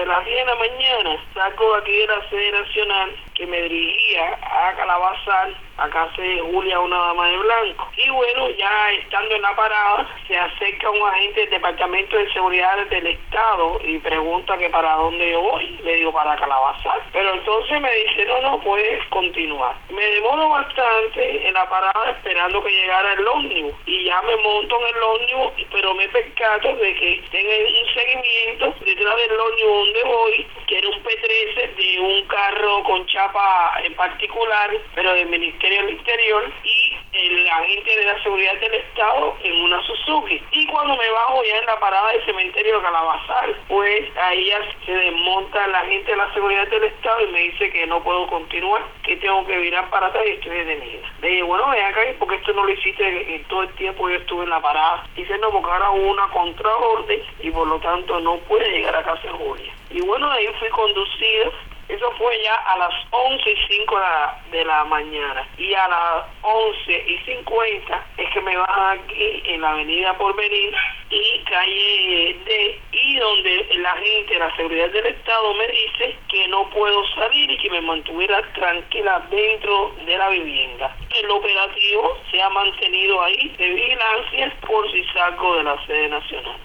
de las 10 de la mañana salgo de aquí de la sede nacional que me dirigía a Calabazal, a casa de Julia, una dama de blanco. Y bueno, ya estando en la parada, se acerca un agente del Departamento de Seguridad del Estado y pregunta que para dónde yo voy. Le digo, para Calabazal. Pero entonces me dice, no, puedes continuar. Me demoro bastante en la parada esperando que llegara el ómnibus. Y ya me monto en el ómnibus, pero me percato de que tengo un seguimiento detrás del ómnibus donde voy, que era un P13 de un carro con chapa en particular, pero del Ministerio del Interior, y el agente de la Seguridad del Estado en una Suzuki. Y cuando me bajo ya en la parada del cementerio de Calabazal, pues ahí ya se desmonta la gente de la Seguridad del Estado y me dice que no puedo continuar, que tengo que virar para atrás y estoy detenida. Le dije, bueno, ven acá, porque esto no lo hiciste en todo el tiempo que yo estuve en la parada. Dice, no, porque ahora hubo una contraorden y por lo tanto no puede llegar a casa de Julia. Y bueno, ahí fui conducida. Eso fue ya a las 11:05 de la mañana. Y a las 11:50 es que me bajan aquí en la avenida Porvenir y calle D, y donde la gente de la Seguridad del Estado me dice que no puedo salir y que me mantuviera tranquila dentro de la vivienda. El operativo se ha mantenido ahí de vigilancia por si salgo de la sede nacional.